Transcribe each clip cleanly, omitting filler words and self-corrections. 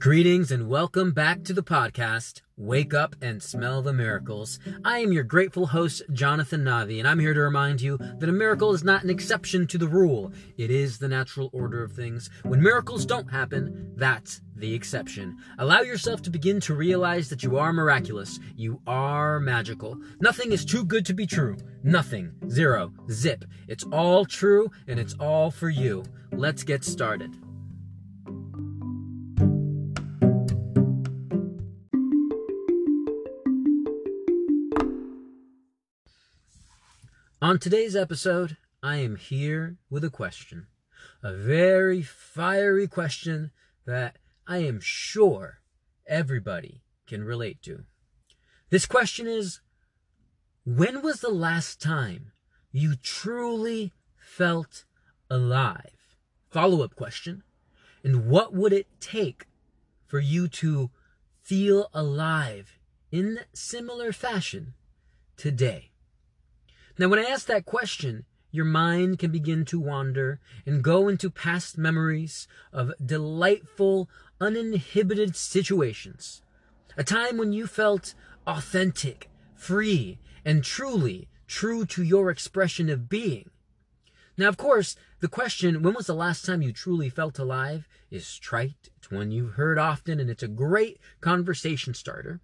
Greetings and welcome back to the podcast, Wake Up and Smell the Miracles. I am your grateful host, Jonathan Navi, and I'm here to remind you that a miracle is not an exception to the rule. It is the natural order of things. When miracles don't happen, that's the exception. Allow yourself to begin to realize that you are miraculous. You are magical. Nothing is too good to be true. Nothing. Zero. Zip. It's all true and it's all for you. Let's get started. On today's episode, I am here with a question. A very fiery question that I am sure everybody can relate to. This question is, when was the last time you truly felt alive? Follow-up question. And what would it take for you to feel alive in similar fashion today? Now, when I ask that question, your mind can begin to wander and go into past memories of delightful, uninhibited situations. A time when you felt authentic, free, and truly true to your expression of being. Now, of course, the question, when was the last time you truly felt alive, is trite. It's one you've heard often, and it's a great conversation starter.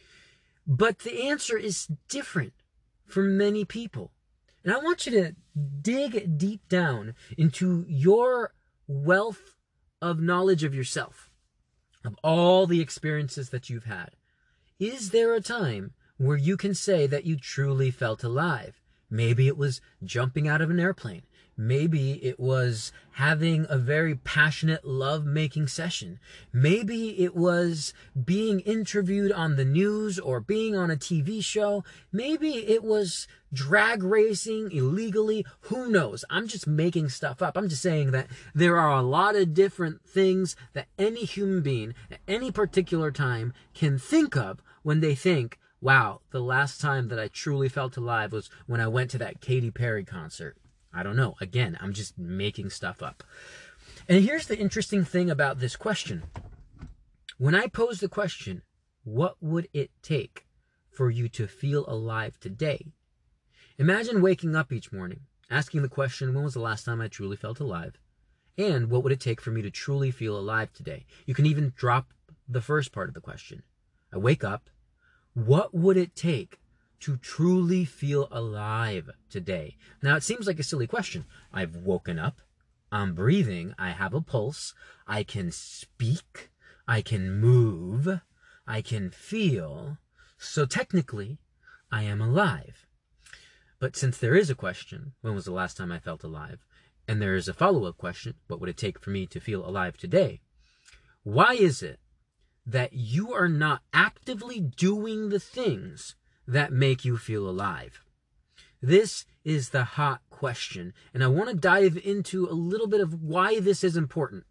But the answer is different for many people. And I want you to dig deep down into your wealth of knowledge of yourself, of all the experiences that you've had. Is there a time where you can say that you truly felt alive? Maybe it was jumping out of an airplane. Maybe it was having a very passionate love-making session. Maybe it was being interviewed on the news or being on a TV show. Maybe it was drag racing illegally. Who knows? I'm just making stuff up. I'm just saying that there are a lot of different things that any human being at any particular time can think of when they think, wow, the last time that I truly felt alive was when I went to that Katy Perry concert. I don't know. Again, I'm just making stuff up. And here's the interesting thing about this question. When I pose the question, what would it take for you to feel alive today? Imagine waking up each morning, asking the question, when was the last time I truly felt alive? And what would it take for me to truly feel alive today? You can even drop the first part of the question. I wake up. What would it take to truly feel alive today? Now, it seems like a silly question. I've woken up, I'm breathing, I have a pulse, I can speak, I can move, I can feel, so technically, I am alive. But since there is a question, when was the last time I felt alive? And there is a follow-up question, what would it take for me to feel alive today? Why is it that you are not actively doing the things that make you feel alive? This is the hot question, and I want to dive into a little bit of why this is important.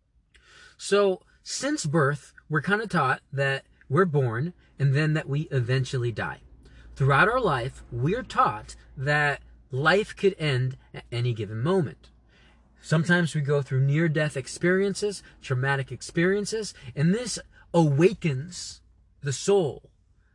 So, since birth, we're kind of taught that we're born and then that we eventually die. Throughout our life, we're taught that life could end at any given moment. Sometimes we go through near-death experiences, traumatic experiences, and this awakens the soul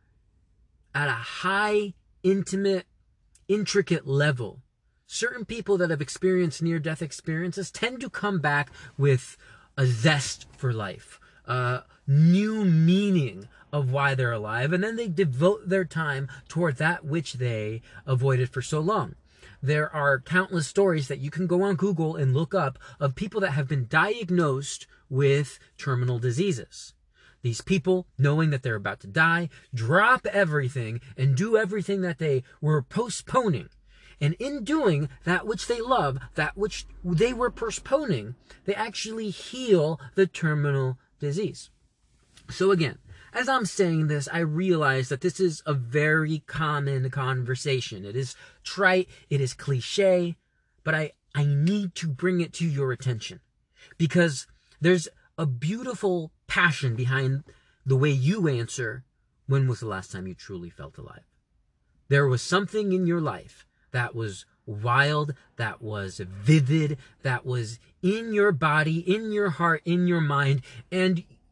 at a high, intimate, intricate level. Certain people that have experienced near-death experiences tend to come back with a zest for life, a new meaning of why they're alive, and then they devote their time toward that which they avoided for so long. There are countless stories that you can go on Google and look up of people that have been diagnosed with terminal diseases. These people, knowing that they're about to die, drop everything and do everything that they were postponing. And in doing that which they love, that which they were postponing, they actually heal the terminal disease. So again, as I'm saying this, I realize that this is a very common conversation. It is trite, it is cliche, but I need to bring it to your attention. Because there's a beautiful passion behind the way you answer, when was the last time you truly felt alive? There was something in your life that was wild, that was vivid, that was in your body, in your heart, in your mind, and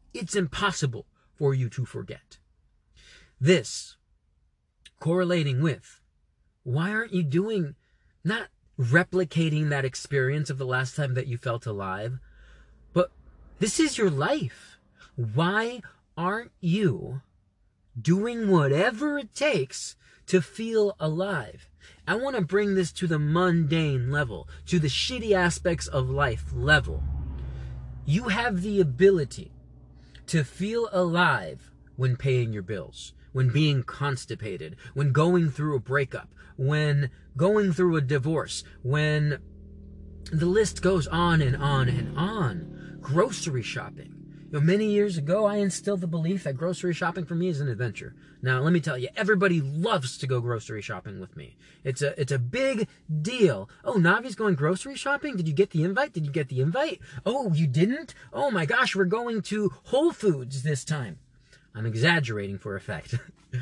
it's impossible for you to forget. This correlating with, why aren't you doing, not replicating that experience of the last time that you felt alive, but this is your life. Why aren't you doing whatever it takes to feel alive? I want to bring this to the mundane level, to the shitty aspects of life level. You have the ability to feel alive when paying your bills, when being constipated, when going through a breakup, when going through a divorce, when the list goes on and on and on. Grocery shopping. Many years ago, I instilled the belief that grocery shopping for me is an adventure. Now, let me tell you, everybody loves to go grocery shopping with me. It's a big deal. Oh, Navi's going grocery shopping? Did you get the invite? Did you get the invite? Oh, you didn't? Oh my gosh, we're going to Whole Foods this time. I'm exaggerating for effect.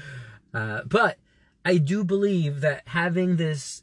But I do believe that having this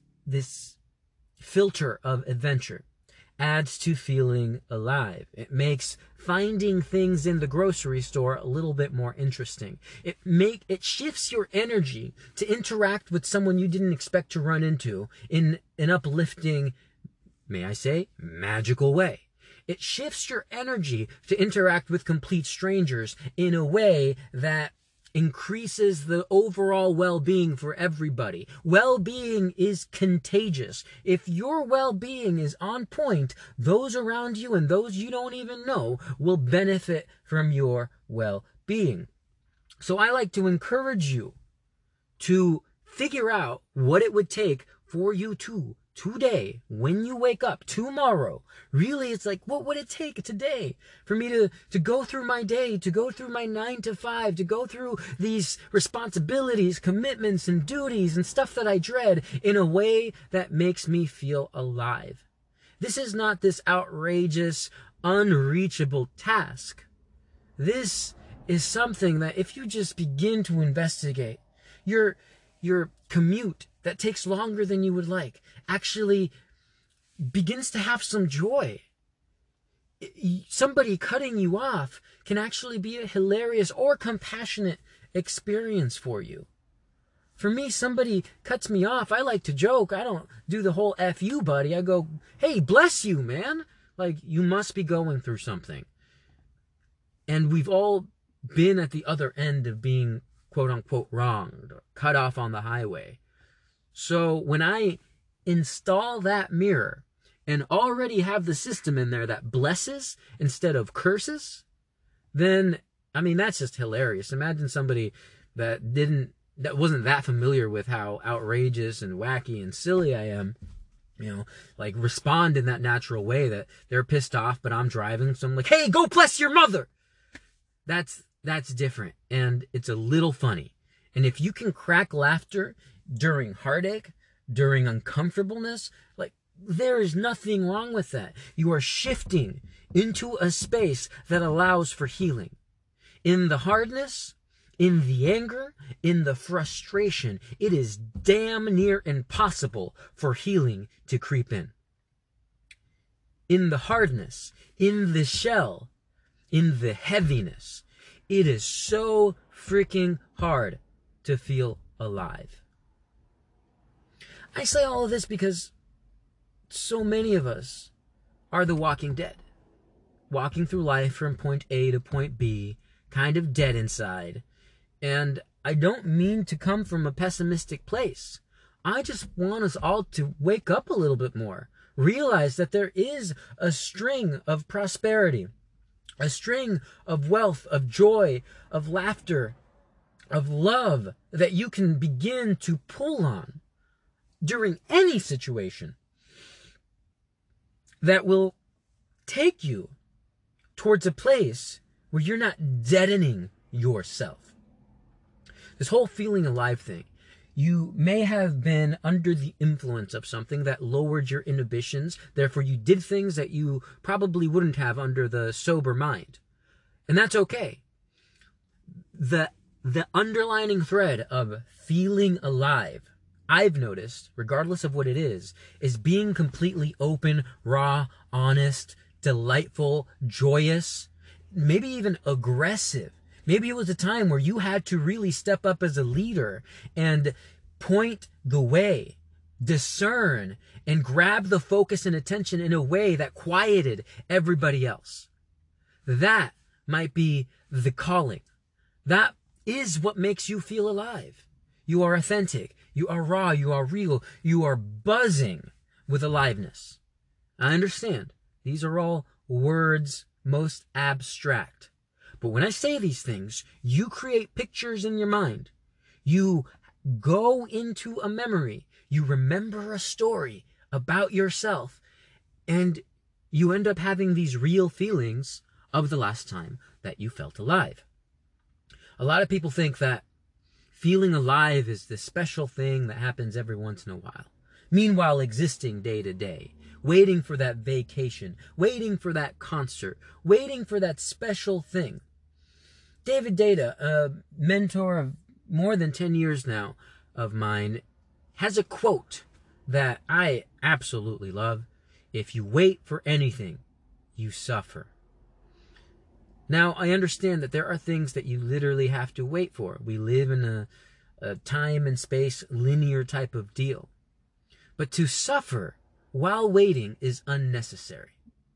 filter of adventure adds to feeling alive. It makes finding things in the grocery store a little bit more interesting. It shifts your energy to interact with someone you didn't expect to run into in an uplifting, may I say, magical way. It shifts your energy to interact with complete strangers in a way that increases the overall well-being for everybody. Well-being is contagious. If your well-being is on point, those around you and those you don't even know will benefit from your well-being. So I like to encourage you to figure out what it would take for you to today, when you wake up, tomorrow, really it's like, what would it take today for me to go through my day, to go through my 9 to 5, to go through these responsibilities, commitments, and duties, and stuff that I dread in a way that makes me feel alive. This is not this outrageous, unreachable task. This is something that if you just begin to investigate, your commute that takes longer than you would like actually begins to have some joy. Somebody cutting you off can actually be a hilarious or compassionate experience for you. For me, somebody cuts me off, I like to joke. I don't do the whole F you, buddy. I go, hey, bless you, man. Like, you must be going through something. And we've all been at the other end of being quote-unquote wronged, or cut off on the highway. So when I install that mirror and already have the system in there that blesses instead of curses, then, I mean, that's just hilarious. Imagine somebody that wasn't that familiar with how outrageous and wacky and silly I am, like respond in that natural way that they're pissed off, but I'm driving. So I'm like, hey, go bless your mother. That's different. And it's a little funny. And if you can crack laughter during heartache, during uncomfortableness, like, there is nothing wrong with that. You are shifting into a space that allows for healing. In the hardness, in the anger, in the frustration, it is damn near impossible for healing to creep in. In the hardness, in the shell, in the heaviness, it is so freaking hard to feel alive. I say all of this because so many of us are the walking dead. Walking through life from point A to point B, kind of dead inside. And I don't mean to come from a pessimistic place. I just want us all to wake up a little bit more. Realize that there is a string of prosperity, a string of wealth, of joy, of laughter, of love that you can begin to pull on during any situation that will take you towards a place where you're not deadening yourself. This whole feeling alive thing, you may have been under the influence of something that lowered your inhibitions, therefore you did things that you probably wouldn't have under the sober mind. And that's okay. The underlining thread of feeling alive, I've noticed, regardless of what it is being completely open, raw, honest, delightful, joyous. maybe even aggressive. Maybe it was a time where you had to really step up as a leader and point the way, discern, and grab the focus and attention in a way that quieted everybody else. That might be the calling. That is what makes you feel alive. You are authentic. You are raw. You are real. You are buzzing with aliveness. I understand. These are all words, most abstract. But when I say these things, you create pictures in your mind. You go into a memory. You remember a story about yourself. And you end up having these real feelings of the last time that you felt alive. A lot of people think that feeling alive is this special thing that happens every once in a while. Meanwhile, existing day to day, waiting for that vacation, waiting for that concert, waiting for that special thing. David Deida, a mentor of more than 10 years now of mine, has a quote that I absolutely love. If you wait for anything, you suffer. Now, I understand that there are things that you literally have to wait for. We live in a time and space linear type of deal. But to suffer while waiting is unnecessary.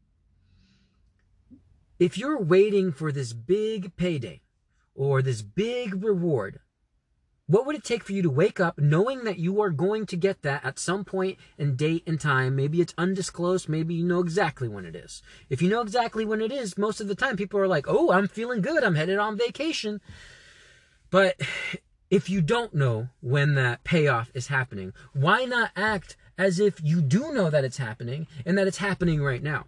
If you're waiting for this big payday or this big reward, what would it take for you to wake up knowing that you are going to get that at some point and date and time? Maybe it's undisclosed. Maybe you know exactly when it is. If you know exactly when it is, most of the time people are like, oh, I'm feeling good. I'm headed on vacation. But if you don't know when that payoff is happening, why not act as if you do know that it's happening and that it's happening right now?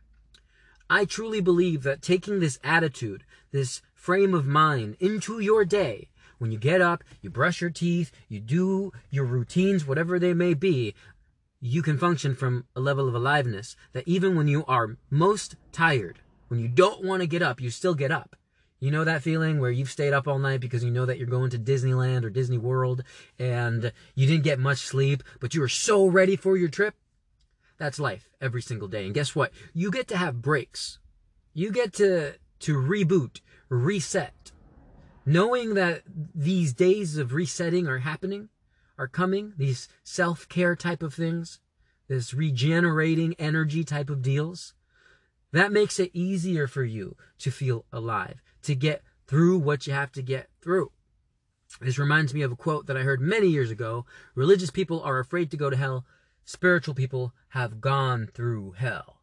I truly believe that taking this attitude, this frame of mind into your day, when you get up, you brush your teeth, you do your routines, whatever they may be, you can function from a level of aliveness that even when you are most tired, when you don't want to get up, you still get up. You know that feeling where you've stayed up all night because you know that you're going to Disneyland or Disney World and you didn't get much sleep, but you were so ready for your trip? That's life every single day. And guess what? You get to have breaks. You get to reboot, reset. Knowing that these days of resetting are happening, are coming, these self-care type of things, this regenerating energy type of deals, that makes it easier for you to feel alive, to get through what you have to get through. This reminds me of a quote that I heard many years ago. Religious people are afraid to go to hell. Spiritual people have gone through hell.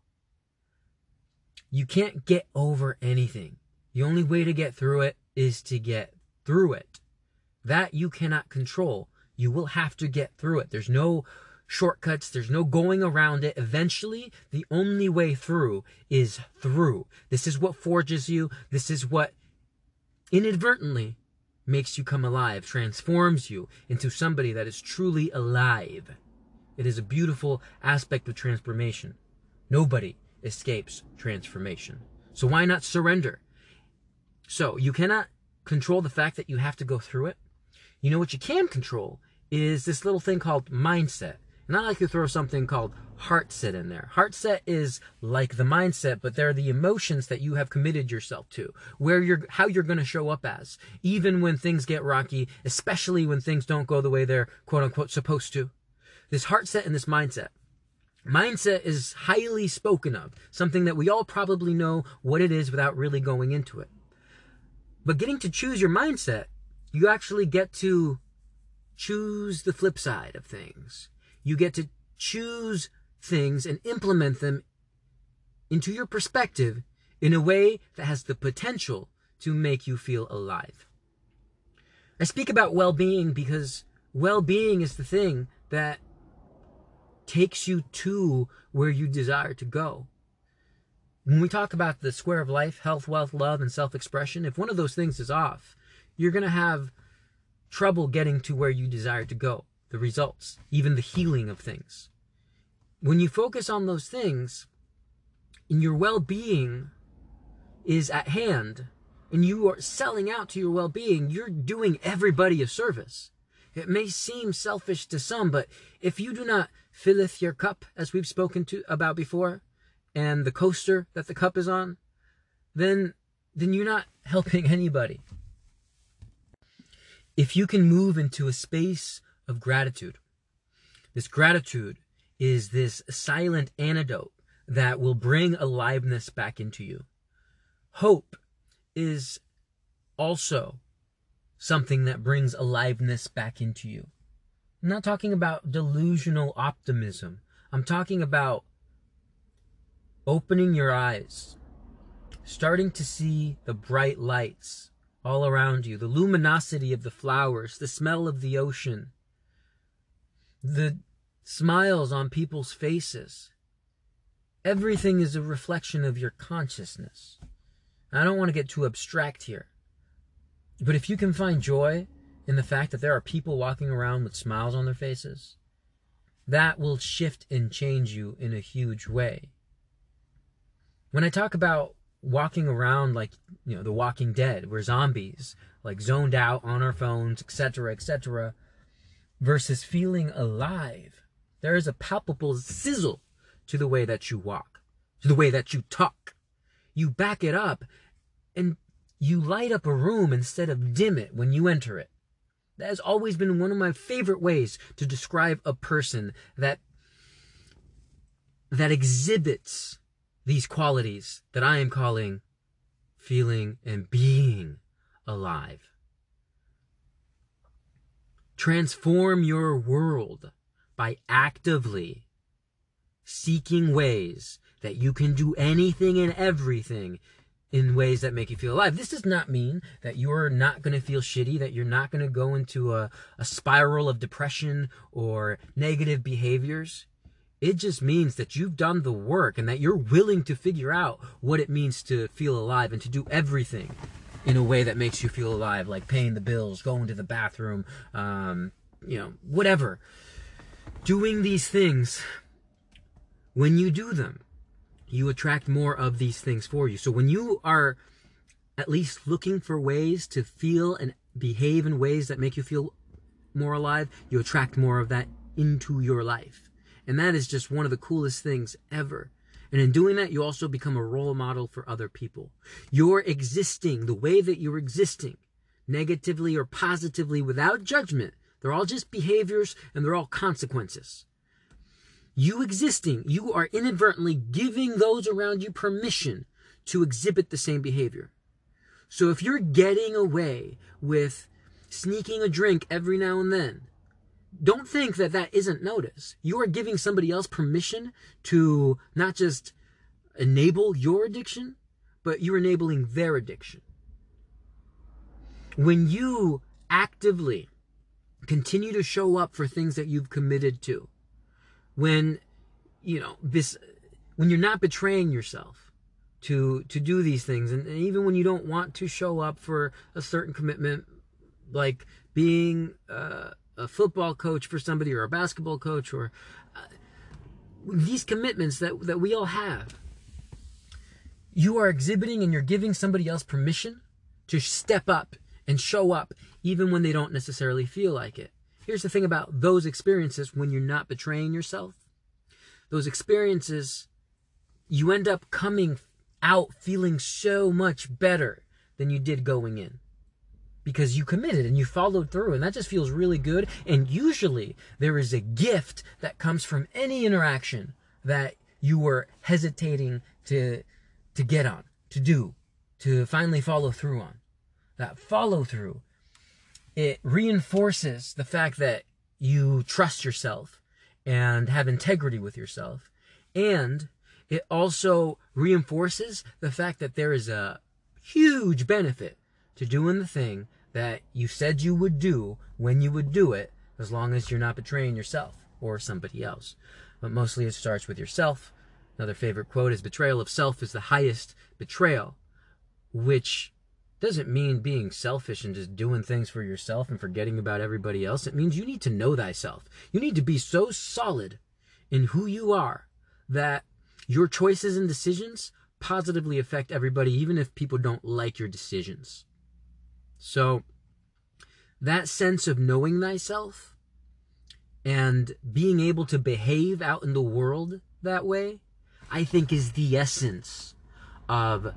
You can't get over anything. The only way to get through it is to get through it. That you cannot control. You will have to get through it. There's no shortcuts. There's no going around it. Eventually, the only way through is through. This is what forges you. This is what inadvertently makes you come alive, transforms you into somebody that is truly alive. It is a beautiful aspect of transformation. Nobody escapes transformation. So why not surrender? So you cannot control the fact that you have to go through it. You know what you can control is this little thing called mindset. And I like to throw something called heart set in there. Heart set is like the mindset, but they're the emotions that you have committed yourself to, how you're going to show up as, even when things get rocky, especially when things don't go the way they're quote unquote supposed to. This heart set and this mindset. Mindset is highly spoken of, something that we all probably know what it is without really going into it. But getting to choose your mindset, you actually get to choose the flip side of things. You get to choose things and implement them into your perspective in a way that has the potential to make you feel alive. I speak about well-being because well-being is the thing that takes you to where you desire to go. When we talk about the square of life, health, wealth, love, and self-expression, if one of those things is off, you're going to have trouble getting to where you desire to go, the results, even the healing of things. When you focus on those things, and your well-being is at hand, and you are selling out to your well-being, you're doing everybody a service. It may seem selfish to some, but if you do not filleth your cup, as we've spoken about before, and the coaster that the cup is on, then then you're not helping anybody. If you can move into a space of gratitude, this gratitude is this silent antidote that will bring aliveness back into you. Hope is also something that brings aliveness back into you. I'm not talking about delusional optimism. I'm talking about opening your eyes, starting to see the bright lights all around you, the luminosity of the flowers, the smell of the ocean, the smiles on people's faces. Everything is a reflection of your consciousness. I don't want to get too abstract here, but if you can find joy in the fact that there are people walking around with smiles on their faces, that will shift and change you in a huge way. When I talk about walking around like, The Walking Dead, we're zombies, like zoned out on our phones, etc., versus feeling alive, there is a palpable sizzle to the way that you walk, to the way that you talk. You back it up and you light up a room instead of dim it when you enter it. That has always been one of my favorite ways to describe a person that exhibits these qualities that I am calling feeling and being alive. Transform your world by actively seeking ways that you can do anything and everything in ways that make you feel alive. This does not mean that you're not going to feel shitty, that you're not going to go into a spiral of depression or negative behaviors. It just means that you've done the work and that you're willing to figure out what it means to feel alive and to do everything in a way that makes you feel alive, like paying the bills, going to the bathroom, whatever. Doing these things, when you do them, you attract more of these things for you. So when you are at least looking for ways to feel and behave in ways that make you feel more alive, you attract more of that into your life. And that is just one of the coolest things ever. And in doing that, you also become a role model for other people. You're existing the way that you're existing, negatively or positively, without judgment. They're all just behaviors and they're all consequences. You existing, you are inadvertently giving those around you permission to exhibit the same behavior. So if you're getting away with sneaking a drink every now and then, don't think that that isn't noticed. You are giving somebody else permission to not just enable your addiction, but you're enabling their addiction. When you actively continue to show up for things that you've committed to, when you're not betraying yourself to do these things, and even when you don't want to show up for a certain commitment, like being a football coach for somebody or a basketball coach, or these commitments that we all have, you are exhibiting and you're giving somebody else permission to step up and show up even when they don't necessarily feel like it. Here's the thing about those experiences: when you're not betraying yourself, those experiences, you end up coming out feeling so much better than you did going in. Because you committed and you followed through, and that just feels really good. And usually there is a gift that comes from any interaction that you were hesitating to get on, to do, to finally follow through on. That follow through, it reinforces the fact that you trust yourself and have integrity with yourself. And it also reinforces the fact that there is a huge benefit to doing the thing that you said you would do when you would do it, as long as you're not betraying yourself or somebody else. But mostly it starts with yourself. Another favorite quote is, betrayal of self is the highest betrayal, which doesn't mean being selfish and just doing things for yourself and forgetting about everybody else. It means you need to know thyself. You need to be so solid in who you are that your choices and decisions positively affect everybody, even if people don't like your decisions. So that sense of knowing thyself and being able to behave out in the world that way, I think, is the essence of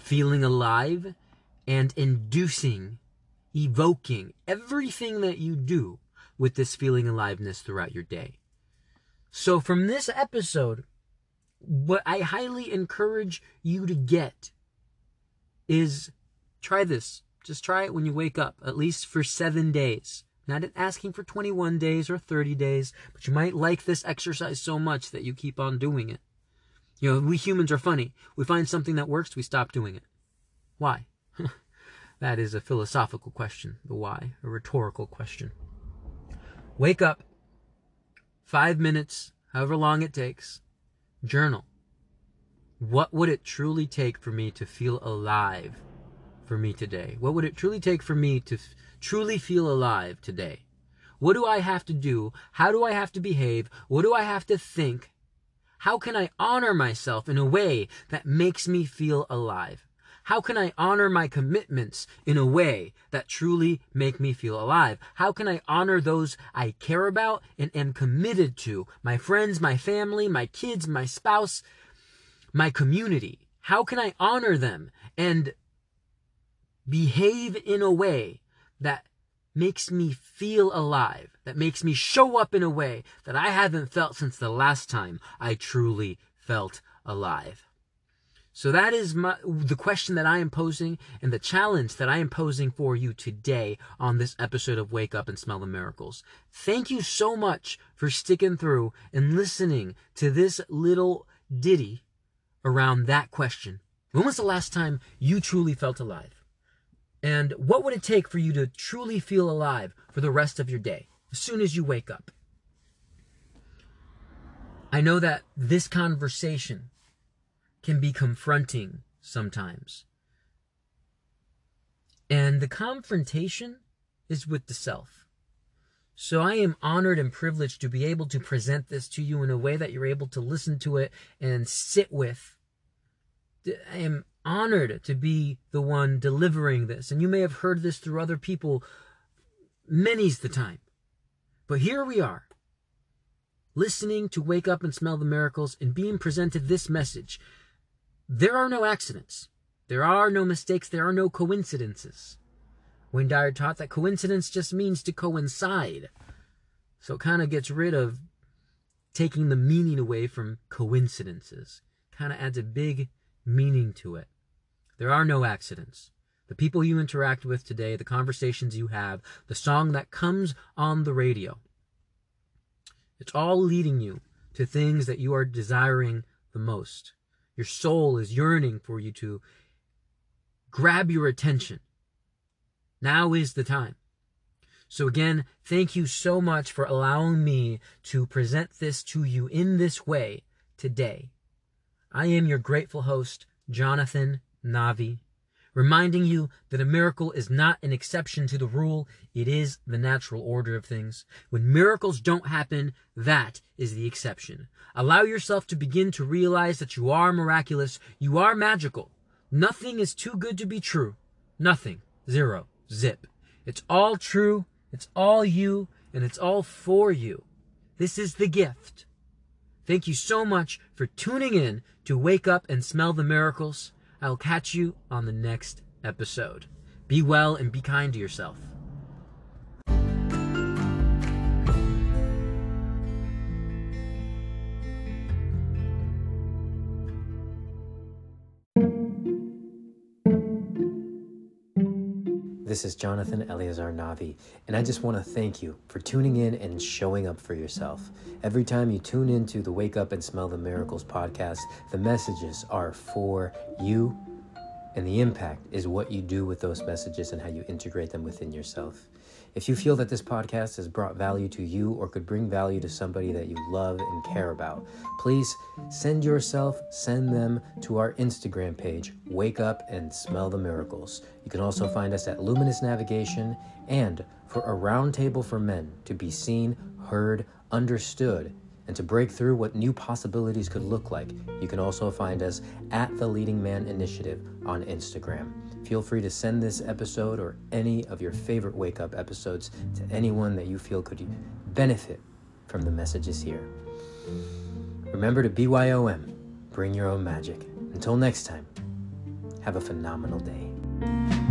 feeling alive and inducing, evoking everything that you do with this feeling aliveness throughout your day. So from this episode, what I highly encourage you to get is try this. Just try it when you wake up, at least for 7 days. Not asking for 21 days or 30 days, but you might like this exercise so much that you keep on doing it. You know, we humans are funny. We find something that works, we stop doing it. Why? That is a philosophical question, the why, a rhetorical question. Wake up, 5 minutes, however long it takes, journal. What would it truly take for me to feel alive for me today? What would it truly take for me to truly feel alive today? What do I have to do? How do I have to behave? What do I have to think? How can I honor myself in a way that makes me feel alive? How can I honor my commitments in a way that truly make me feel alive? How can I honor those I care about and am committed to? My friends, my family, my kids, my spouse, my community. How can I honor them and behave in a way that makes me feel alive, that makes me show up in a way that I haven't felt since the last time I truly felt alive? So that is the question that I am posing and the challenge that I am posing for you today on this episode of Wake Up and Smell the Miracles. Thank you so much for sticking through and listening to this little ditty around that question. When was the last time you truly felt alive? And what would it take for you to truly feel alive for the rest of your day, as soon as you wake up? I know that this conversation can be confronting sometimes. And the confrontation is with the self. So I am honored and privileged to be able to present this to you in a way that you're able to listen to it and sit with. I am honored to be the one delivering this. And you may have heard this through other people many's the time. But here we are, listening to Wake Up and Smell the Miracles and being presented this message. There are no accidents. There are no mistakes. There are no coincidences. Wayne Dyer taught that coincidence just means to coincide. So it kind of gets rid of taking the meaning away from coincidences. Kind of adds a big meaning to it. There are no accidents. The people you interact with today, the conversations you have, the song that comes on the radio, it's all leading you to things that you are desiring the most. Your soul is yearning for you to grab your attention. Now is the time. So again, thank you so much for allowing me to present this to you in this way today. I am your grateful host, Jonathan Navi, reminding you that a miracle is not an exception to the rule. It is the natural order of things. When miracles don't happen, that is the exception. Allow yourself to begin to realize that you are miraculous. You are magical. Nothing is too good to be true. Nothing. Zero. Zip. It's all true. It's all you. And it's all for you. This is the gift. Thank you so much for tuning in to Wake Up and Smell the Miracles. I'll catch you on the next episode. Be well and be kind to yourself. This is Jonathan Eleazar Navi, and I just want to thank you for tuning in and showing up for yourself. Every time you tune into the Wake Up and Smell the Miracles podcast, the messages are for you, and the impact is what you do with those messages and how you integrate them within yourself. If you feel that this podcast has brought value to you or could bring value to somebody that you love and care about, please send them to our Instagram page, Wake Up and Smell the Miracles. You can also find us at Luminous Navigation, and for a roundtable for men to be seen, heard, understood, and to break through what new possibilities could look like, you can also find us at The Leading Man Initiative on Instagram. Feel free to send this episode or any of your favorite Wake Up episodes to anyone that you feel could benefit from the messages here. Remember to BYOM, bring your own magic. Until next time, Have a phenomenal day.